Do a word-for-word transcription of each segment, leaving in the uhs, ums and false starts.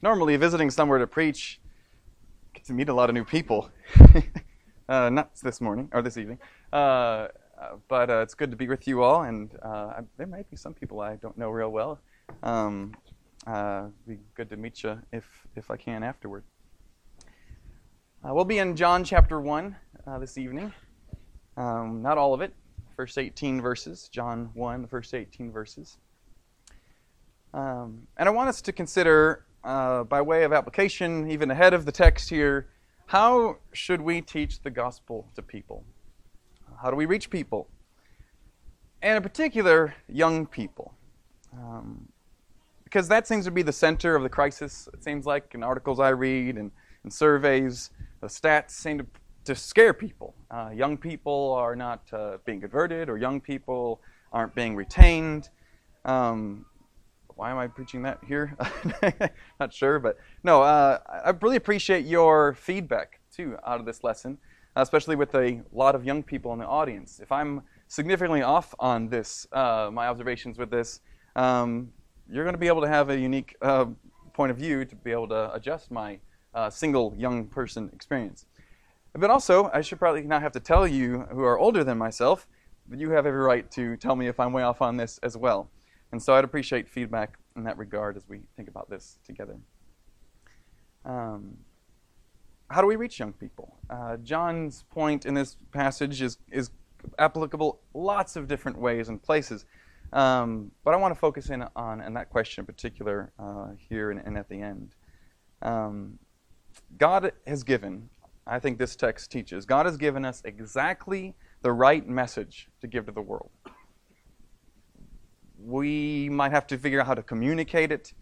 normally visiting somewhere to preach, get to meet a lot of new people. uh, not this morning or this evening, uh, but uh, it's good to be with you all. And uh, I, there might be some people I don't know real well. Um, uh, be good to meet you if if I can afterward. Uh, we'll be in John chapter one uh, this evening. Um, not all of it. First eighteen verses. John one, the first eighteen verses. Um, and I want us to consider, uh, by way of application, even ahead of the text here, how should we teach the gospel to people? How do we reach people? And in particular, young people. Um, because that seems to be the center of the crisis, it seems like, in articles I read and, and surveys. The stats seem to, to scare people. Uh, young people are not uh, being converted, or young people aren't being retained. Um, Why am I preaching that here? Not sure, but no, uh, I really appreciate your feedback, too, out of this lesson, especially with a lot of young people in the audience. If I'm significantly off on this, uh, my observations with this, um, you're going to be able to have a unique uh, point of view to be able to adjust my uh, single young person experience. But also, I should probably not have to tell you who are older than myself, but you have every right to tell me if I'm way off on this as well. And so I'd appreciate feedback in that regard as we think about this together. Um, how do we reach young people? Uh, John's point in this passage is, is applicable lots of different ways and places. Um, but I want to focus in on, on that question in particular uh, here and, and at the end. Um, God has given, I think this text teaches, God has given us exactly the right message to give to the world. We might have to figure out how to communicate it,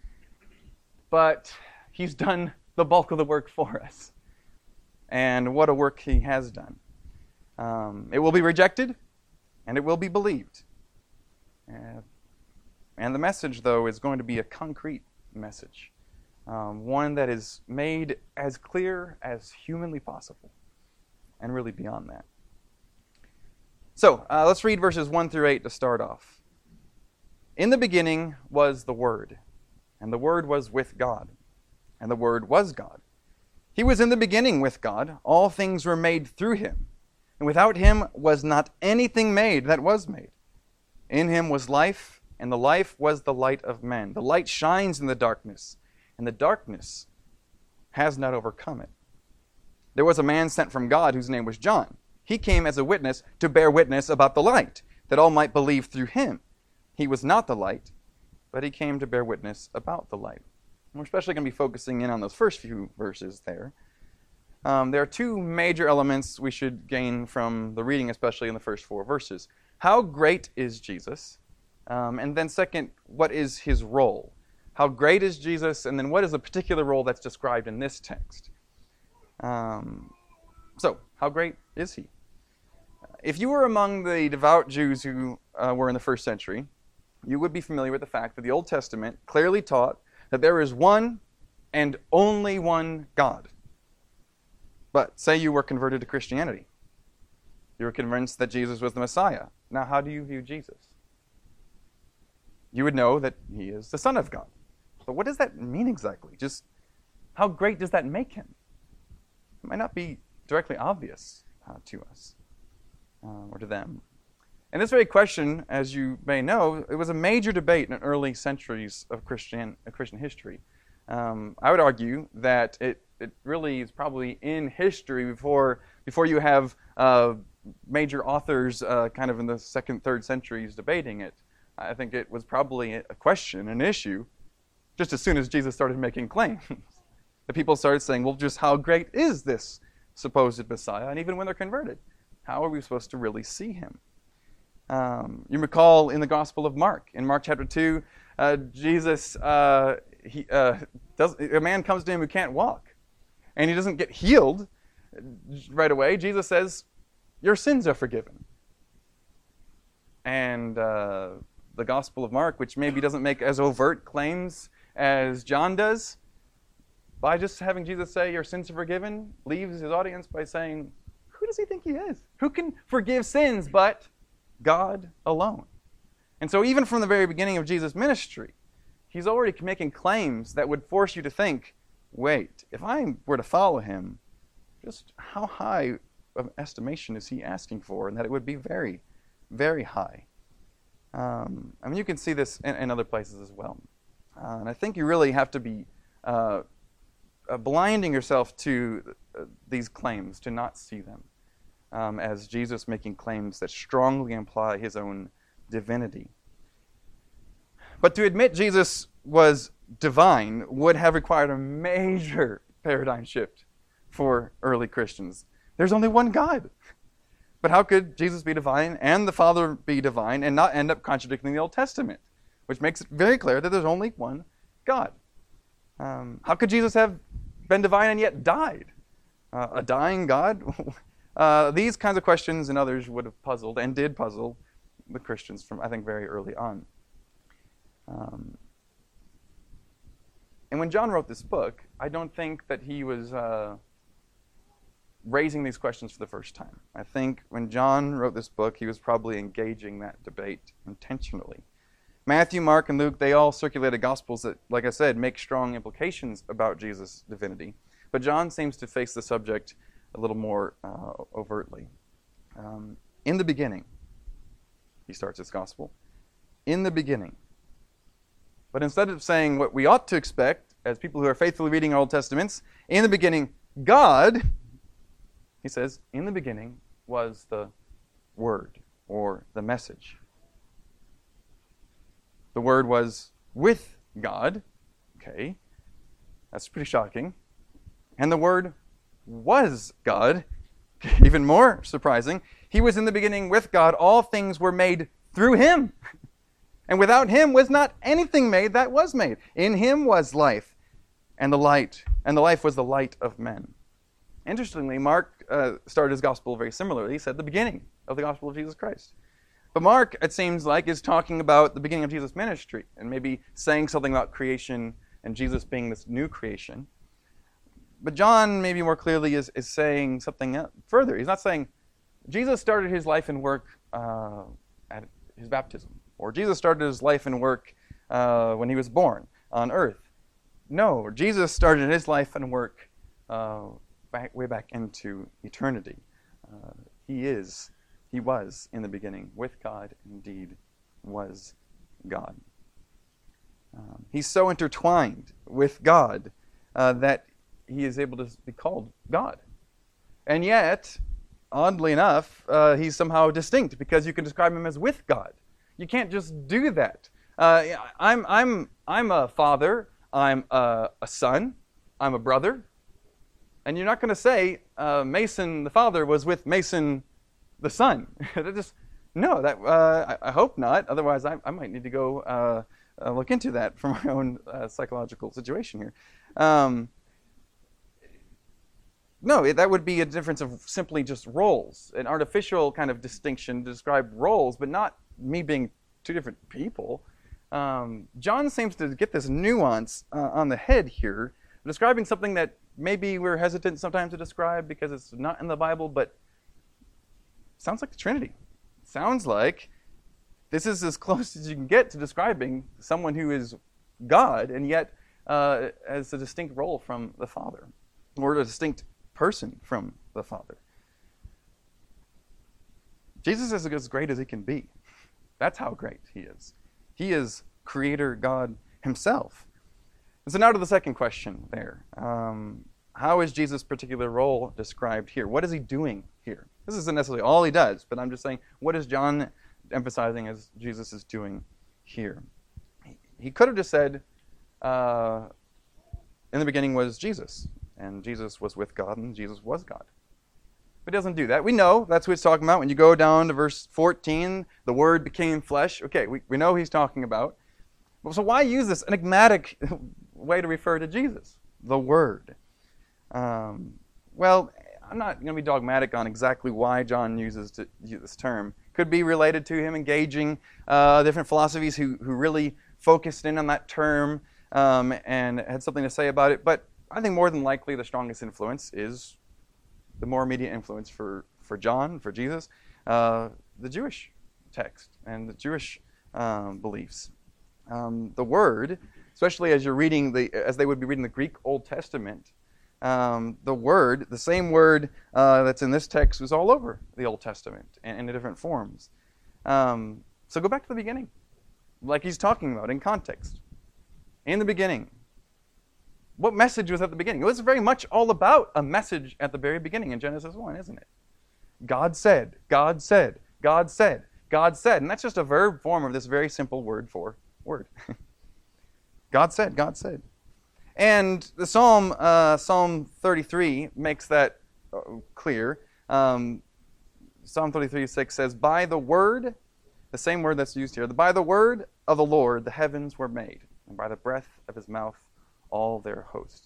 but He's done the bulk of the work for us. And what a work He has done. Um, it will be rejected, and it will be believed. Uh, and the message, though, is going to be a concrete message. Um, one that is made as clear as humanly possible, and really beyond that. So, uh, let's read verses one through eight to start off. In the beginning was the Word, and the Word was with God, and the Word was God. He was in the beginning with God. All things were made through Him, and without Him was not anything made that was made. In Him was life, and the life was the light of men. The light shines in the darkness, and the darkness has not overcome it. There was a man sent from God whose name was John. He came as a witness to bear witness about the light, that all might believe through him. He was not the light, but he came to bear witness about the light. And we're especially going to be focusing in on those first few verses there. Um, there are two major elements we should gain from the reading, especially in the first four verses. How great is Jesus? Um, and then second, what is his role? How great is Jesus? And then what is the particular role that's described in this text? Um, so, how great is he? If you were among the devout Jews who uh, were in the first century, you would be familiar with the fact that the Old Testament clearly taught that there is one and only one God. But say you were converted to Christianity. You were convinced that Jesus was the Messiah. Now, how do you view Jesus? You would know that he is the Son of God. But what does that mean exactly? Just how great does that make him? It might not be directly obvious uh, to us uh, or to them. And this very question, as you may know, it was a major debate in early centuries of Christian uh, Christian history. Um, I would argue that it, it really is probably in history before before you have uh, major authors uh, kind of in the second, third centuries debating it. I think it was probably a question, an issue, just as soon as Jesus started making claims. The people started saying, well, just how great is this supposed Messiah? And even when they're converted, how are we supposed to really see him? Um, you recall in the Gospel of Mark, in Mark chapter two, uh, Jesus, uh, he, uh, does, a man comes to him who can't walk, and he doesn't get healed right away. Jesus says, your sins are forgiven. And uh, the Gospel of Mark, which maybe doesn't make as overt claims as John does, by just having Jesus say, your sins are forgiven, leaves his audience by saying, who does he think he is? Who can forgive sins but God alone? And so even from the very beginning of Jesus' ministry, he's already making claims that would force you to think, wait, if I were to follow him, just how high of estimation is he asking for? And that it would be very, very high. Um, I mean, you can see this in, in other places as well. Uh, and I think you really have to be uh, uh, blinding yourself to uh, these claims, to not see them um, as Jesus making claims that strongly imply his own divinity. But to admit Jesus was divine would have required a major paradigm shift for early Christians. There's only one God. But how could Jesus be divine and the Father be divine and not end up contradicting the Old Testament? Which makes it very clear that there's only one God. Um, how could Jesus have been divine and yet died? Uh, a dying God? uh, these kinds of questions and others would have puzzled and did puzzle the Christians from, I think, very early on. Um, and when John wrote this book, I don't think that he was uh, raising these questions for the first time. I think when John wrote this book, he was probably engaging that debate intentionally. Matthew, Mark, and Luke, they all circulated gospels that, like I said, make strong implications about Jesus' divinity. But John seems to face the subject a little more uh, overtly. Um, in the beginning, he starts his gospel. In the beginning. But instead of saying what we ought to expect as people who are faithfully reading our Old Testaments, in the beginning, God, he says, in the beginning was the Word, or the message. The Word was with God. Okay, that's pretty shocking. And the Word was God. Even more surprising. He was in the beginning with God. All things were made through him. And without him was not anything made that was made. In him was life, and the light, and the life was the light of men. Interestingly, Mark uh, started his gospel very similarly. He said the beginning of the gospel of Jesus Christ. But Mark, it seems like, is talking about the beginning of Jesus' ministry and maybe saying something about creation and Jesus being this new creation. But John, maybe more clearly, is, is saying something further. He's not saying Jesus started his life and work uh, at his baptism, or Jesus started his life and work uh, when he was born on earth. No, Jesus started his life and work uh, back, way back into eternity. Uh, he is, he was in the beginning with God, indeed was God. Um, he's so intertwined with God uh, that he is able to be called God. And yet, oddly enough, uh, he's somehow distinct because you can describe him as with God. You can't just do that. Uh, I'm, I'm, I'm a father. I'm a, a son. I'm a brother. And you're not going to say uh, Mason the father was with Mason the son. That just no. That uh, I, I hope not. Otherwise, I, I might need to go uh, uh, look into that for my own uh, psychological situation here. Um, No, it, that would be a difference of simply just roles, an artificial kind of distinction to describe roles, but not me being two different people. Um, John seems to get this nuance uh, on the head here, describing something that maybe we're hesitant sometimes to describe because it's not in the Bible, but sounds like the Trinity. Sounds like this is as close as you can get to describing someone who is God and yet uh, as a distinct role from the Father, or a distinct person from the Father. Jesus is as great as he can be. That's how great he is. He is Creator God himself. And so now to the second question there. Um, how is Jesus' particular role described here? What is he doing here? This isn't necessarily all he does, but I'm just saying, what is John emphasizing as Jesus is doing here? He could have just said, uh, in the beginning was Jesus. And Jesus was with God, and Jesus was God. But he doesn't do that. We know that's what he's talking about. When you go down to verse fourteen, the Word became flesh. Okay, we, we know he's talking about. So why use this enigmatic way to refer to Jesus? The Word. Um, well, I'm not going to be dogmatic on exactly why John uses to use this term. Could be related to him engaging uh, different philosophies who, who really focused in on that term um, and had something to say about it. But I think more than likely the strongest influence is the more immediate influence for, for John, for Jesus, uh, the Jewish text and the Jewish um, beliefs. Um, the word, especially as you're reading the, as they would be reading the Greek Old Testament, um, the word, the same word uh, that's in this text was all over the Old Testament in, in different forms. Um, so go back to the beginning, like he's talking about in context. In the beginning. What message was at the beginning? It was very much all about a message at the very beginning in Genesis one, isn't it? God said, God said, God said, God said. And that's just a verb form of this very simple word for word. God said, God said. And the Psalm, uh, Psalm thirty-three makes that uh, clear. Um, Psalm thirty-three six says, by the word, the same word that's used here, by the word of the Lord the heavens were made, and by the breath of his mouth all their hosts.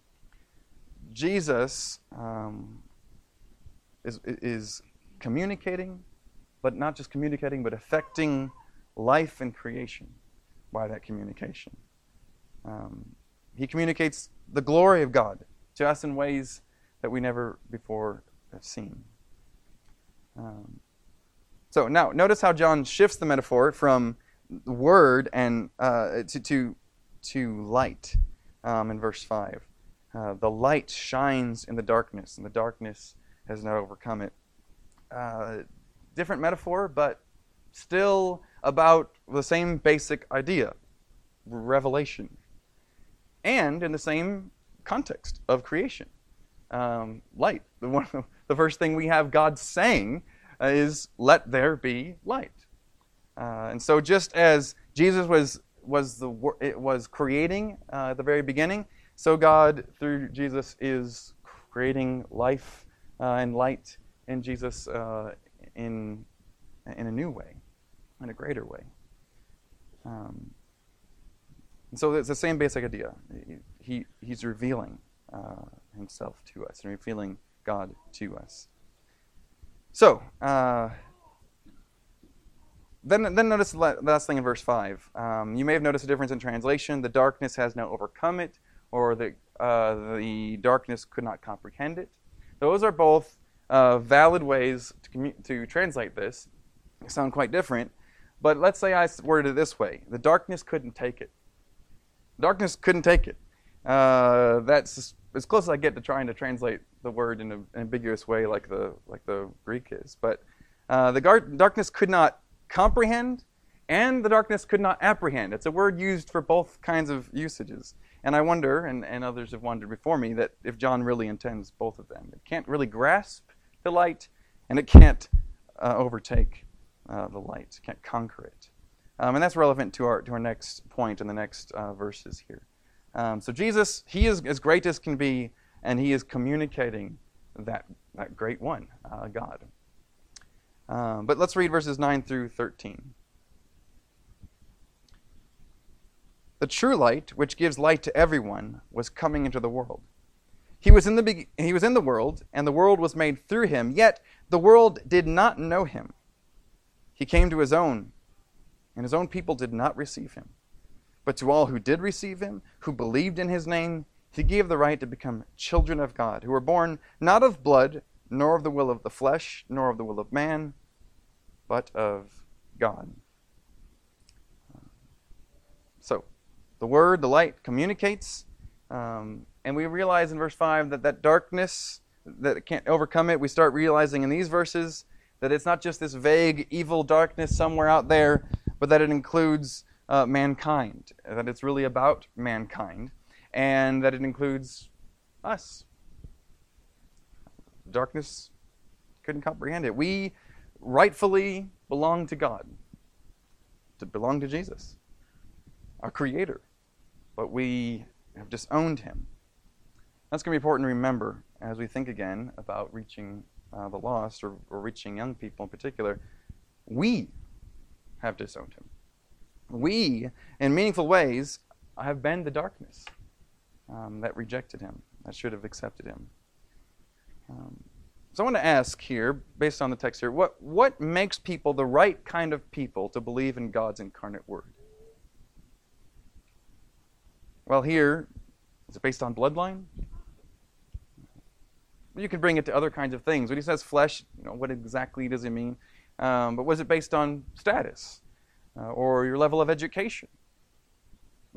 Jesus um, is, is communicating, but not just communicating, but affecting life and creation by that communication. Um, he communicates the glory of God to us in ways that we never before have seen. Um, so now, notice how John shifts the metaphor from word and uh, to, to to light um, in verse five. Uh, the light shines in the darkness, and the darkness has not overcome it. Uh, different metaphor, but still about the same basic idea, revelation. And in the same context of creation. Um, light. The, one, the first thing we have God saying uh, is, let there be light. Uh, and so just as Jesus was was the it was creating uh, at the very beginning, so God through Jesus is creating life uh, and light in Jesus uh, in in a new way, in a greater way. Um, and so it's the same basic idea. He he's revealing uh, himself to us and revealing God to us. So. Uh, Then, then notice the last thing in verse five. Um, you may have noticed a difference in translation. The darkness has now overcome it, or the uh, the darkness could not comprehend it. Those are both uh, valid ways to, commu- to translate this. They sound quite different, but let's say I worded it this way: the darkness couldn't take it. Darkness couldn't take it. Uh, that's as close as I get to trying to translate the word in an ambiguous way, like the like the Greek is. But uh, the gar- darkness could not comprehend, and the darkness could not apprehend. It's a word used for both kinds of usages. And I wonder, and, and others have wondered before me, that if John really intends both of them. It can't really grasp the light, and it can't uh, overtake uh, the light. It can't conquer it. Um, and that's relevant to our to our next point in the next uh, verses here. Um, so Jesus, he is as great as can be, and he is communicating that, that great one, uh, God. Um, but let's read verses nine through thirteen. The true light, which gives light to everyone, was coming into the world. He was in the be- he was in the world, and the world was made through him, yet the world did not know him. He came to his own, and his own people did not receive him. But to all who did receive him, who believed in his name, he gave the right to become children of God, who were born not of blood, nor of the will of the flesh, nor of the will of man, but of God. So, the word, the light, communicates, um, and we realize in verse five that that darkness, that it can't overcome it. We start realizing in these verses that it's not just this vague, evil darkness somewhere out there, but that it includes uh, mankind, that it's really about mankind, and that it includes us. Darkness couldn't comprehend it. We rightfully belong to God, to belong to Jesus, our Creator, but we have disowned him. That's going to be important to remember as we think again about reaching uh, the lost, or, or reaching young people in particular. We have disowned him. We, in meaningful ways, have been the darkness um, that rejected him, that should have accepted him. Um, so I want to ask here, based on the text here, what, what makes people the right kind of people to believe in God's incarnate word? Well, here, is it based on bloodline? You could bring it to other kinds of things. When he says flesh, you know, what exactly does he mean? Um, but was it based on status uh, or your level of education?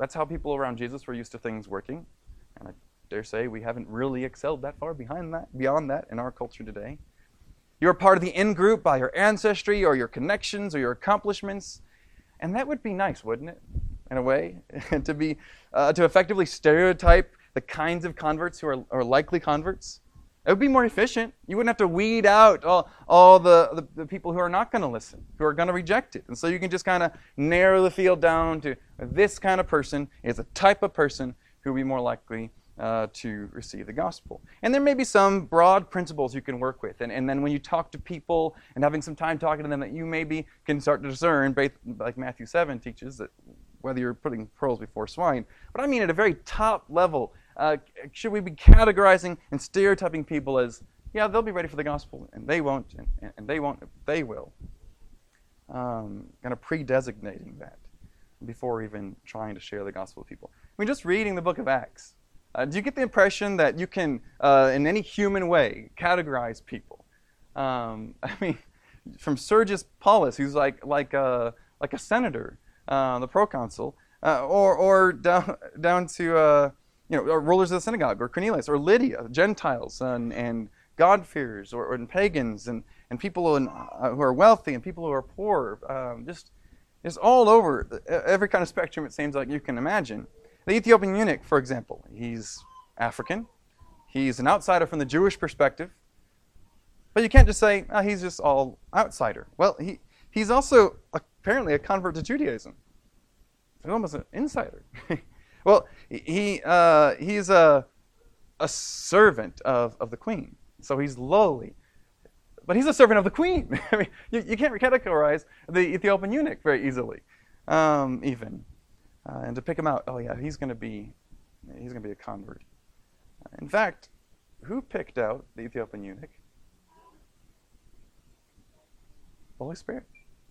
That's how people around Jesus were used to things working. And I dare say we haven't really excelled that far behind that, beyond that in our culture today. You're part of the in-group by your ancestry or your connections or your accomplishments. And that would be nice, wouldn't it? In a way, to be uh, to effectively stereotype the kinds of converts who are, are likely converts. It would be more efficient. You wouldn't have to weed out all, all the, the, the people who are not going to listen, who are going to reject it. And so you can just kind of narrow the field down to this kind of person is a type of person who will be more likely uh, to receive the gospel. And there may be some broad principles you can work with. And, and then when you talk to people and having some time talking to them, that you maybe can start to discern, like Matthew seven teaches, that whether you're putting pearls before swine. But I mean at a very top level, uh, should we be categorizing and stereotyping people as, yeah, they'll be ready for the gospel, and they won't, and, and they won't, they will. Um, kind of pre-designating that before even trying to share the gospel with people. I mean, just reading the book of Acts, uh, do you get the impression that you can, uh, in any human way, categorize people? Um, I mean, from Sergius Paulus, who's like like a, like a senator, uh, the proconsul, uh, or or down down to uh, you know rulers of the synagogue, or Cornelius, or Lydia, Gentiles and and God-fearers, or, or and pagans, and and people in, uh, who are wealthy and people who are poor, um, just just all over every kind of spectrum. It seems like you can imagine. The Ethiopian eunuch, for example, he's African, he's an outsider from the Jewish perspective, but you can't just say oh, he's just all outsider. Well, he he's also apparently a convert to Judaism. He's almost an insider. Well, he uh, he's a a servant of, of the queen, so he's lowly. But he's a servant of the queen. I mean, you, you can't categorize the Ethiopian eunuch very easily, um, even. Uh, and to pick him out, oh yeah, he's going to be, he's going to be a convert. In fact, who picked out the Ethiopian eunuch? The Holy Spirit.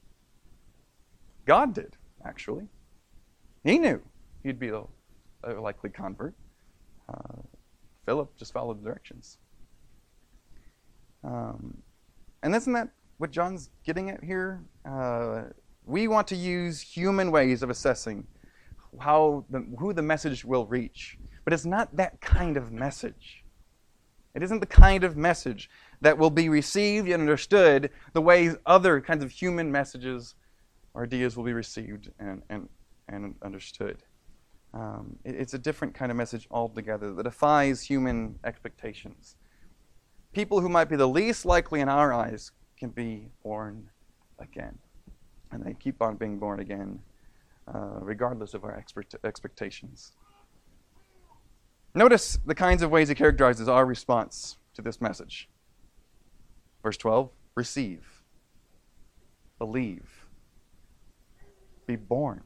God did, actually. He knew he'd be a, a likely convert. Uh, Philip just followed the directions. Um, and isn't that what John's getting at here? Uh, we want to use human ways of assessing how the, who the message will reach. But it's not that kind of message. It isn't the kind of message that will be received and understood the way other kinds of human messages or ideas will be received and, and, and understood. Um, it, it's a different kind of message altogether that defies human expectations. People who might be the least likely in our eyes can be born again. And they keep on being born again, uh, regardless of our expect- expectations. Notice the kinds of ways he characterizes our response to this message. Verse twelve, receive, believe, be born.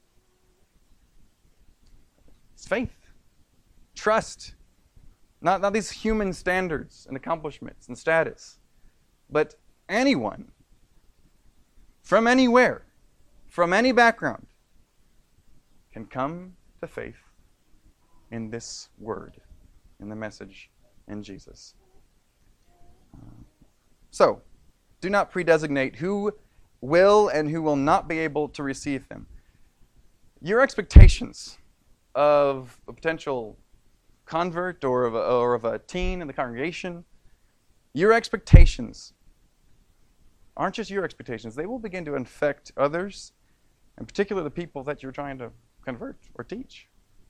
It's faith, trust. Not, not these human standards and accomplishments and status, but anyone, from anywhere, from any background, can come to faith in this word, in the message in Jesus. Uh, so, do not predesignate who will and who will not be able to receive them. Your expectations of a potential convert or of a, or of a teen in the congregation, your expectations aren't just your expectations. They will begin to infect others, in particular the people that you're trying to convert or teach.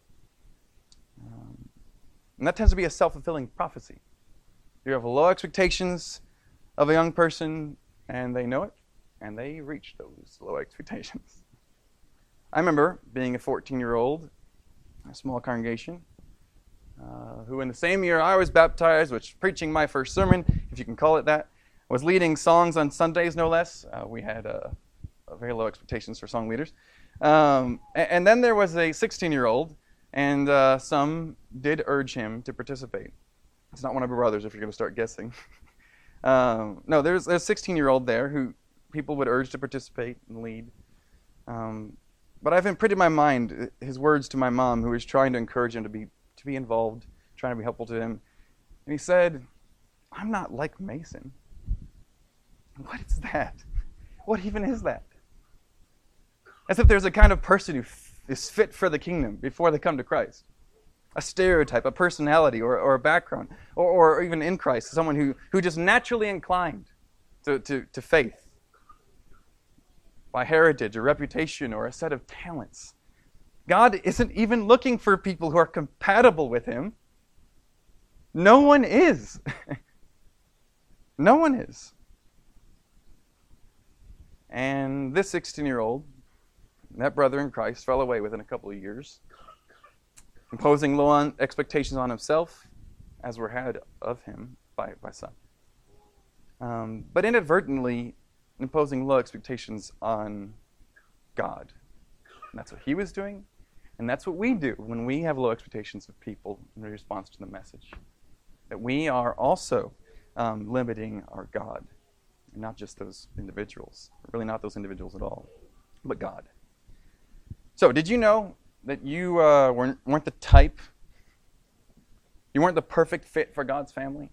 Um, and that tends to be a self-fulfilling prophecy. You have low expectations of a young person, and they know it, and they reach those low expectations. I remember being a fourteen-year-old in a small congregation, uh, who in the same year I was baptized, which preaching my first sermon, if you can call it that, was leading songs on Sundays, no less. Uh, we had uh, very low expectations for song leaders. Um, and, and then there was a sixteen-year-old, and uh, some did urge him to participate. It's not one of our brothers if you're going to start guessing. um, no, there's a sixteen-year-old there who people would urge to participate and lead. Um, but I've imprinted in my mind his words to my mom, who was trying to encourage him to be to be involved, trying to be helpful to him. And he said, "I'm not like Mason." What is that? What even is that? As if there's a kind of person who is fit for the kingdom before they come to Christ. A stereotype, a personality, or, or a background, or, or even in Christ, someone who, who just naturally inclined to, to, to faith by heritage or reputation or a set of talents. God isn't even looking for people who are compatible with him. No one is. No one is. And this sixteen-year-old, that brother in Christ, fell away within a couple of years, imposing low on expectations on himself, as were had of him by, by some. Um, but inadvertently imposing low expectations on God. And that's what he was doing, and that's what we do when we have low expectations of people in response to the message. That we are also um, limiting our God, and not just those individuals, really not those individuals at all, but God. So, did you know that you uh, weren't, weren't the type, you weren't the perfect fit for God's family?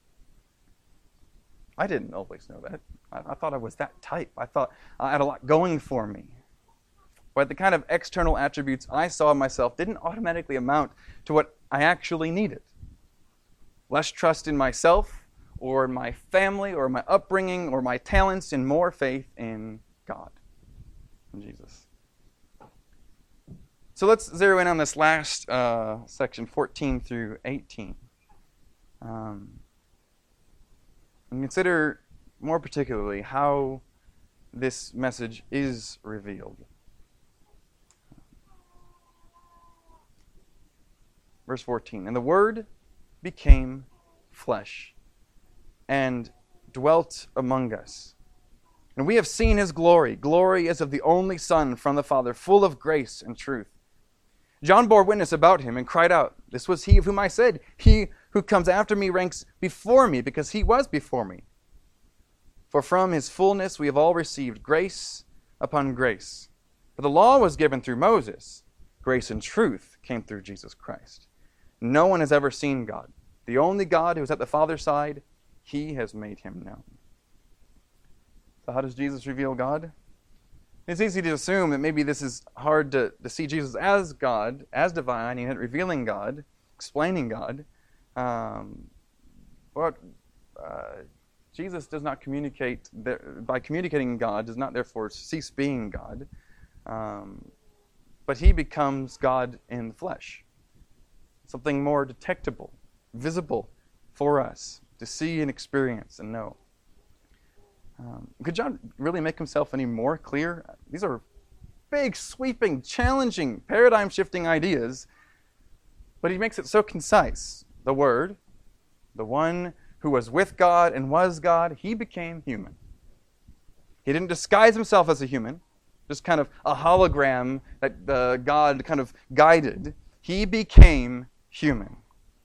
I didn't always know that. I, I thought I was that type. I thought I had a lot going for me. But the kind of external attributes I saw in myself didn't automatically amount to what I actually needed. Less trust in myself, or in my family, or my upbringing, or my talents, and more faith in God, in Jesus. So let's zero in on this last uh, section, fourteen through eighteen. Um, and consider more particularly how this message is revealed. Verse fourteen, and the Word became flesh and dwelt among us. And we have seen his glory, glory as of the only Son from the Father, full of grace and truth. John bore witness about him and cried out, this was he of whom I said, he who comes after me ranks before me, because he was before me. For from his fullness we have all received grace upon grace. For the law was given through Moses. Grace and truth came through Jesus Christ. No one has ever seen God. The only God who is at the Father's side, he has made him known. So how does Jesus reveal God? It's easy to assume that maybe this is hard to, to see Jesus as God, as divine, and revealing God, explaining God. Um, but uh, Jesus does not communicate, by communicating God, does not therefore cease being God. Um, but he becomes God in the flesh. Something more detectable, visible for us to see and experience and know. Um, could John really make himself any more clear? These are big, sweeping, challenging, paradigm-shifting ideas, but he makes it so concise. The Word, the one who was with God and was God, he became human. He didn't disguise himself as a human, just kind of a hologram that uh, God kind of guided. He became human.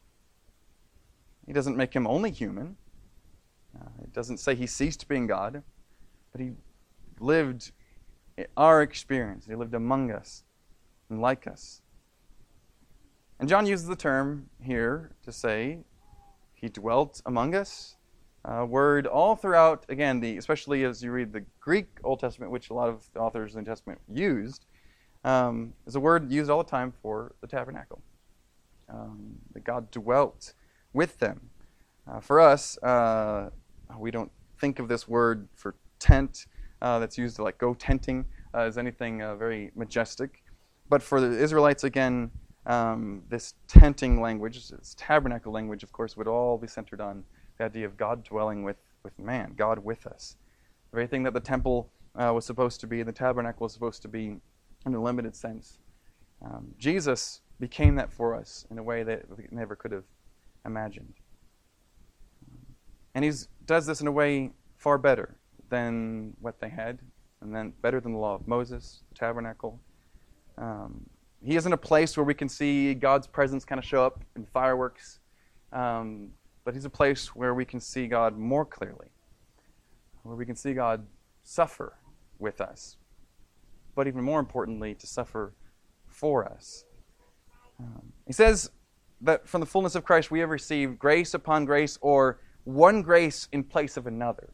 He doesn't make him only human. Uh, it doesn't say he ceased being God, but he lived our experience. He lived among us and like us. And John uses the term here to say he dwelt among us. A word all throughout, again, the especially as you read the Greek Old Testament, which a lot of the authors in the New Testament used, um, is a word used all the time for the tabernacle. Um, that God dwelt with them. Uh, for us, uh, we don't think of this word for tent uh, that's used to like go tenting uh, as anything uh, very majestic. But for the Israelites, again, um, this tenting language, this tabernacle language, of course, would all be centered on the idea of God dwelling with, with man, God with us. The very thing that the temple uh, was supposed to be, and the tabernacle was supposed to be in a limited sense. Um, Jesus became that for us in a way that we never could have imagined. And he does this in a way far better than what they had, and then better than the law of Moses, the tabernacle. Um, he isn't a place where we can see God's presence kind of show up in fireworks, um, but he's a place where we can see God more clearly, where we can see God suffer with us, but even more importantly, to suffer for us. Um, he says that from the fullness of Christ we have received grace upon grace, or one grace in place of another.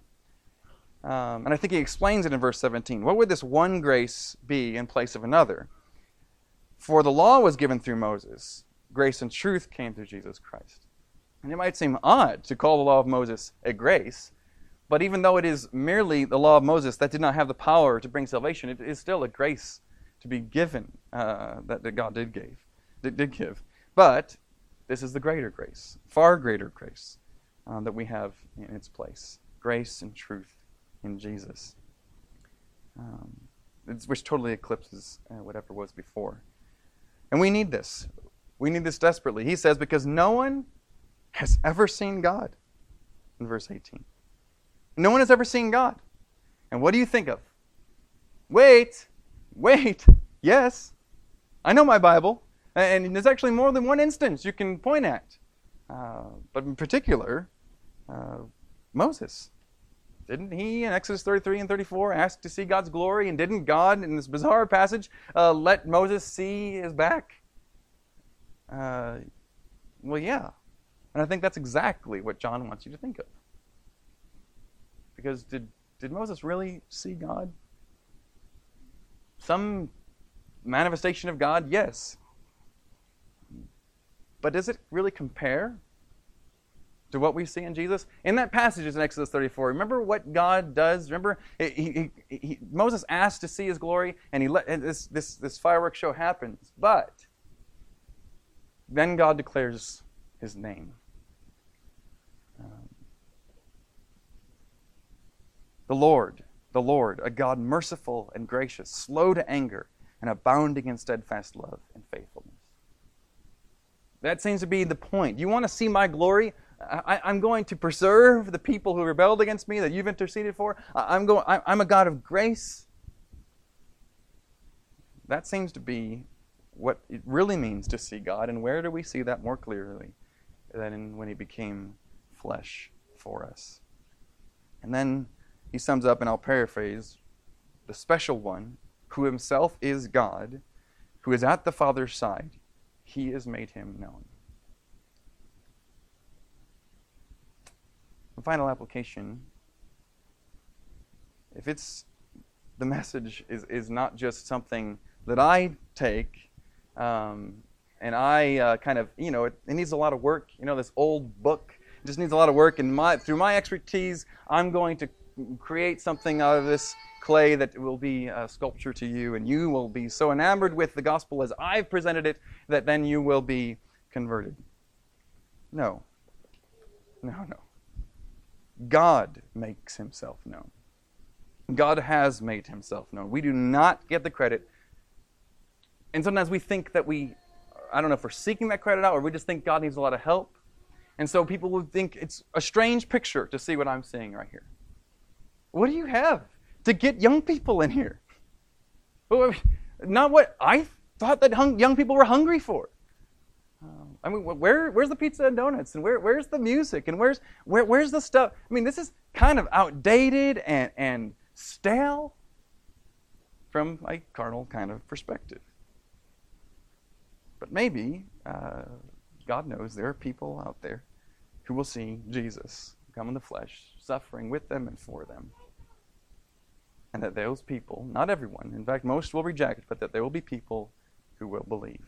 Um, and I think he explains it in verse seventeen. What would this one grace be in place of another? For the law was given through Moses. Grace and truth came through Jesus Christ. And it might seem odd to call the law of Moses a grace, but even though it is merely the law of Moses that did not have the power to bring salvation, it is still a grace to be given uh, that, that God did give, did, did give. But this is the greater grace, far greater grace um, that we have in its place. Grace and truth in Jesus, um, which totally eclipses uh, whatever was before. And we need this. We need this desperately. He says, because no one has ever seen God, in verse eighteen. No one has ever seen God. And what do you think of? Wait, wait, yes, I know my Bible. And there's actually more than one instance you can point at. Uh, but in particular, uh, Moses. Didn't he, in Exodus thirty-three and thirty-four, ask to see God's glory? And didn't God, in this bizarre passage, uh, let Moses see his back? Uh, well, yeah. And I think that's exactly what John wants you to think of. Because did, did Moses really see God? Some manifestation of God, yes. But does it really compare to what we see in Jesus? In that passage in Exodus thirty-four, remember what God does? Remember, he, he, he, Moses asked to see his glory, and he let and this, this, this fireworks show happens. But then God declares his name. Um, the Lord, the Lord, a God merciful and gracious, slow to anger, and abounding in steadfast love and faithfulness. That seems to be the point. You want to see my glory? I, I'm going to preserve the people who rebelled against me that you've interceded for. I'm going. I'm a God of grace. That seems to be what it really means to see God. And where do we see that more clearly than in when he became flesh for us? And then he sums up, and I'll paraphrase, the special one, who himself is God, who is at the Father's side. He has made him known. The final application, if it's the message is, is not just something that I take um, and I uh, kind of, you know, it, it needs a lot of work. You know, this old book just needs a lot of work. And my through my expertise, I'm going to create something out of this clay that will be a sculpture to you, and you will be so enamored with the gospel as I've presented it that then you will be converted. No. No, no. God makes himself known. God has made himself known. We do not get the credit. And sometimes we think that we, I don't know if we're seeking that credit out or we just think God needs a lot of help. And so people would think it's a strange picture to see what I'm seeing right here. What do you have to get young people in here? Not what I thought that hung, young people were hungry for. Um, I mean, where where's the pizza and donuts, and where where's the music, and where's where where's the stuff? I mean, this is kind of outdated and and stale from a carnal kind of perspective. But maybe uh, God knows there are people out there who will see Jesus come in the flesh, suffering with them and for them. And that those people, not everyone, in fact most will reject, but that there will be people who will believe.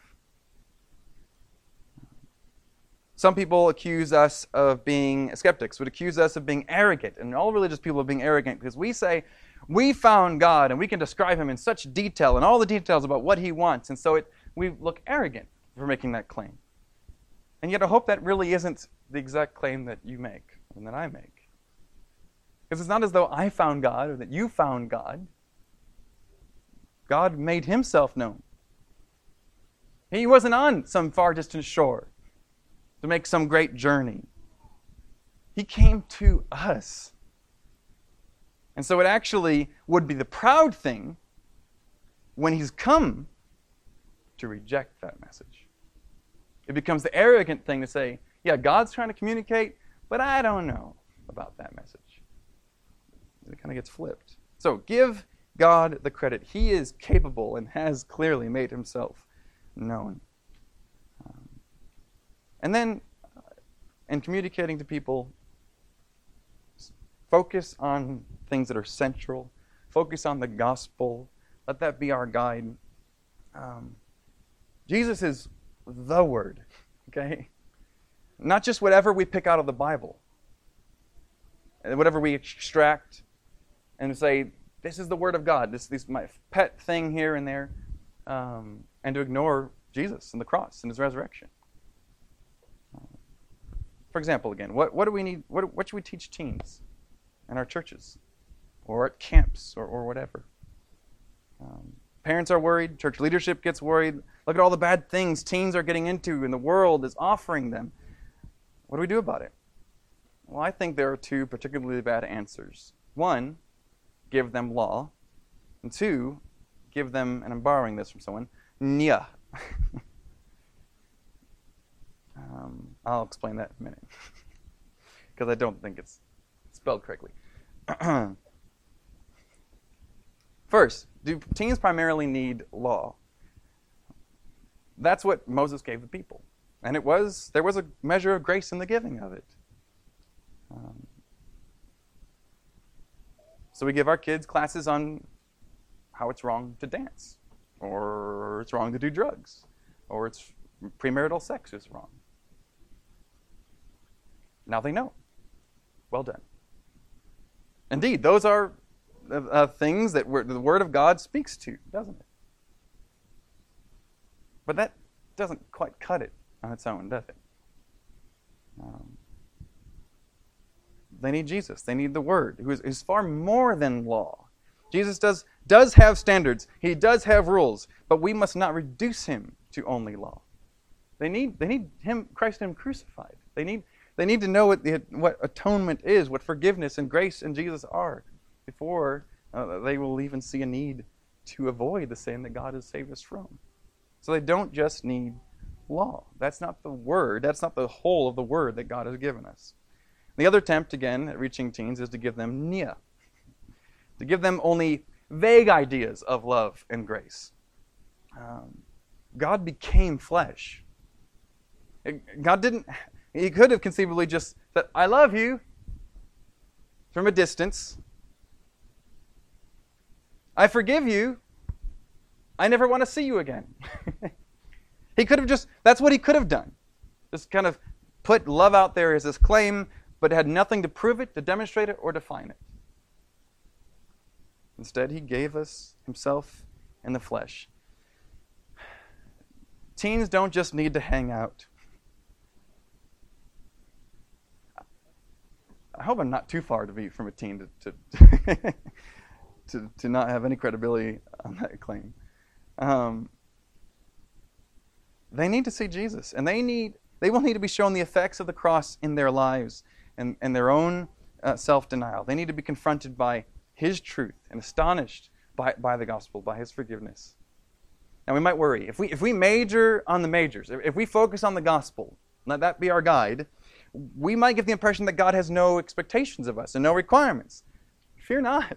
Some people accuse us of being, skeptics would accuse us of being arrogant, and all religious people of being arrogant because we say, we found God and we can describe him in such detail and all the details about what he wants, and so it, we look arrogant for making that claim. And yet I hope that really isn't the exact claim that you make and that I make. Because it's not as though I found God or that you found God. God made himself known. He wasn't on some far distant shore to make some great journey. He came to us. And so it actually would be the proud thing when he's come to reject that message. It becomes the arrogant thing to say, yeah, God's trying to communicate, but I don't know about that message. It kind of gets flipped. So give God the credit. He is capable and has clearly made himself known. Um, and then, uh, in communicating to people, focus on things that are central. Focus on the gospel. Let that be our guide. Um, Jesus is the Word, okay? Not just whatever we pick out of the Bible, whatever we extract and say, this is the Word of God, this is my pet thing here and there, um, and to ignore Jesus and the cross and His resurrection. For example, again, what, what do we need? What, what should we teach teens in our churches or at camps or, or whatever? Um, parents are worried. Church leadership gets worried. Look at all the bad things teens are getting into and the world is offering them. What do we do about it? Well, I think there are two particularly bad answers. One, give them law. And two, give them, and I'm borrowing this from someone, nya. um, I'll explain that in a minute. Because I don't think it's spelled correctly. First, do teens primarily need law? That's what Moses gave the people. And it was, there was a measure of grace in the giving of it. Um, so we give our kids classes on how it's wrong to dance, or it's wrong to do drugs, or it's premarital sex is wrong. Now they know. Well done. Indeed, those are uh, things that we're, the Word of God speaks to, doesn't it? But that doesn't quite cut it on its own, does it? Um, they need Jesus. They need the Word, who is, is far more than law. Jesus does, does have standards. He does have rules, but we must not reduce Him to only law. They need, they need Him, Christ and Him crucified. They need, they need to know what, the, what atonement is, what forgiveness and grace in Jesus are, before uh, they will even see a need to avoid the sin that God has saved us from. So they don't just need law. That's not the Word. That's not the whole of the Word that God has given us. The other attempt, again, at reaching teens is to give them nia. To give them only vague ideas of love and grace. Um, God became flesh. God didn't, He could have conceivably just said, I love you, from a distance. I forgive you. I never want to see you again. He could have just, that's what He could have done. Just kind of put love out there as His claim, but had nothing to prove it, to demonstrate it, or define it. Instead, He gave us Himself in the flesh. Teens don't just need to hang out. I hope I'm not too far to be from a teen to to, to, to not have any credibility on that claim. Um, they need to see Jesus, and they need they will need to be shown the effects of the cross in their lives and, and their own uh, self-denial. They need to be confronted by His truth and astonished by, by the gospel, by His forgiveness. Now we might worry, if we if we major on the majors, if, if we focus on the gospel, let that be our guide, we might get the impression that God has no expectations of us and no requirements. Fear not.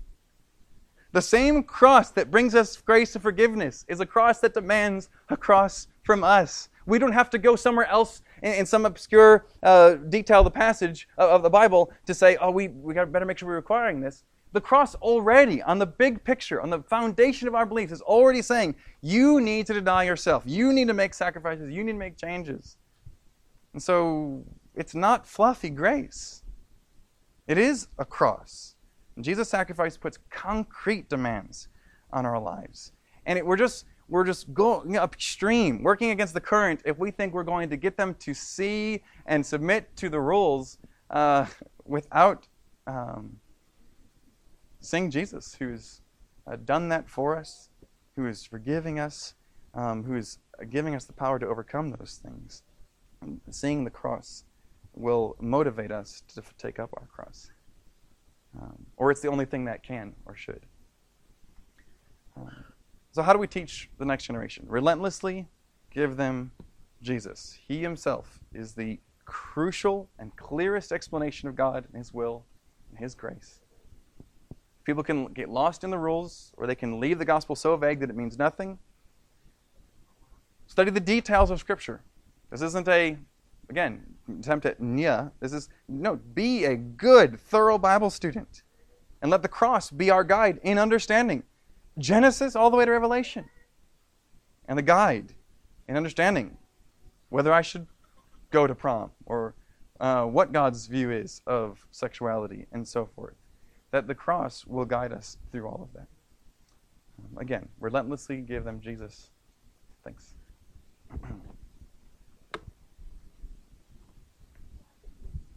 The same cross that brings us grace and forgiveness is a cross that demands a cross from us. We don't have to go somewhere else in, in some obscure uh, detail of the passage of, of the Bible to say, oh, we, we got better make sure we're requiring this. The cross already, on the big picture, on the foundation of our beliefs, is already saying, you need to deny yourself. You need to make sacrifices. You need to make changes. And so it's not fluffy grace. It is a cross. And Jesus' sacrifice puts concrete demands on our lives. And it, we're just we're just going upstream, working against the current if we think we're going to get them to see and submit to the rules uh, without um, seeing Jesus, who's uh, done that for us, who is forgiving us, um, who is giving us the power to overcome those things. And seeing the cross will motivate us to take up our cross. Um, or it's the only thing that can or should. Um, so how do we teach the next generation? Relentlessly give them Jesus. He Himself is the crucial and clearest explanation of God and His will and His grace. People can get lost in the rules, or they can leave the gospel so vague that it means nothing. Study the details of Scripture. This isn't a, again, attempt at nya. This is, no, be a good, thorough Bible student. And let the cross be our guide in understanding. Genesis all the way to Revelation. And the guide in understanding whether I should go to prom or uh, what God's view is of sexuality and so forth. That the cross will guide us through all of that. Um, again, relentlessly give them Jesus. Thanks.